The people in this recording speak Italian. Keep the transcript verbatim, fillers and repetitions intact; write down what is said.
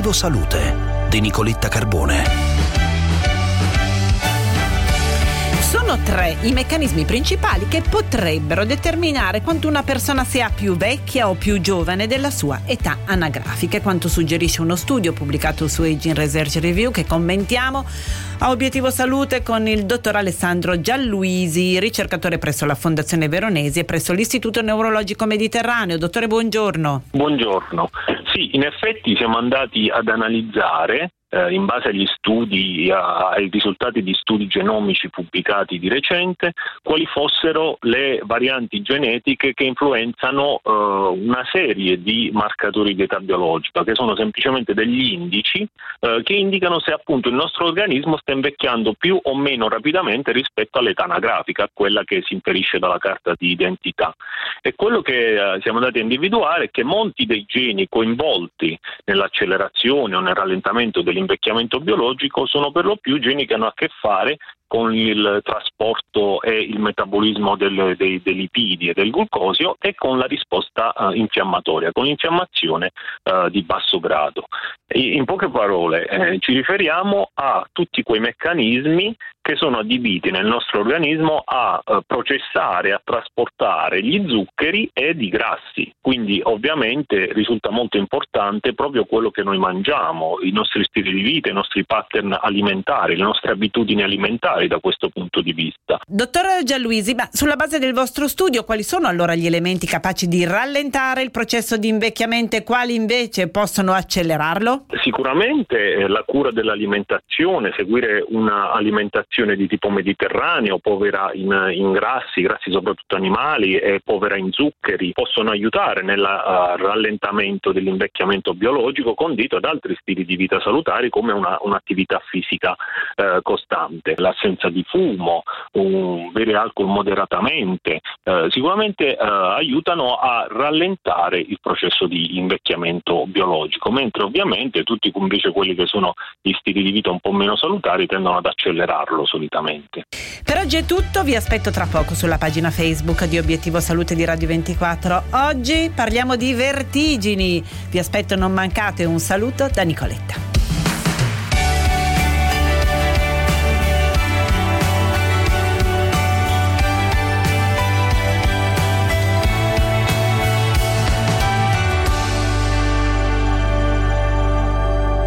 Obiettivo Salute di Nicoletta Carbone. Sono tre i meccanismi principali che potrebbero determinare quanto una persona sia più vecchia o più giovane della sua età anagrafica, quanto suggerisce uno studio pubblicato su Aging Research Review che commentiamo a Obiettivo Salute con il dottor Alessandro Gialluisi, ricercatore presso la Fondazione Veronesi e presso l'Istituto Neurologico Mediterraneo. Dottore, buongiorno. Buongiorno. Sì, in effetti siamo andati ad analizzare Eh, in base agli studi, a, ai risultati di studi genomici pubblicati di recente, quali fossero le varianti genetiche che influenzano eh, una serie di marcatori di età biologica, che sono semplicemente degli indici eh, che indicano se appunto il nostro organismo sta invecchiando più o meno rapidamente rispetto all'età anagrafica, quella che si inferisce dalla carta di identità. E quello che eh, siamo andati a individuare è che molti dei geni coinvolti nell'accelerazione o nel rallentamento dell'invecchiamento biologico sono per lo più geni che hanno a che fare con il trasporto e il metabolismo del, dei, dei lipidi e del glucosio e con la risposta uh, infiammatoria, con l'infiammazione uh, di basso grado. E in poche parole eh, ci riferiamo a tutti quei meccanismi che sono adibiti nel nostro organismo a uh, processare, a trasportare gli zuccheri ed i grassi. Quindi ovviamente risulta molto importante proprio quello che noi mangiamo, i nostri stili di vita, i nostri pattern alimentari, le nostre abitudini alimentari da questo punto di vista. Dottor Gialluisi, ma sulla base del vostro studio quali sono allora gli elementi capaci di rallentare il processo di invecchiamento e quali invece possono accelerarlo? Sicuramente eh, la cura dell'alimentazione, seguire una alimentazione di tipo mediterraneo, povera in, in grassi, grassi soprattutto animali e povera in zuccheri, possono aiutare nel uh, rallentamento dell'invecchiamento biologico, condito ad altri stili di vita salutari come una, un'attività fisica uh, costante. L'assenza di fumo, un, bere alcol moderatamente, eh, sicuramente eh, aiutano a rallentare il processo di invecchiamento biologico, mentre ovviamente tutti invece quelli che sono gli stili di vita un po' meno salutari tendono ad accelerarlo solitamente. Per oggi è tutto, vi aspetto tra poco sulla pagina Facebook di Obiettivo Salute di Radio ventiquattro. Oggi parliamo di vertigini, vi aspetto, non mancate. Un saluto da Nicoletta.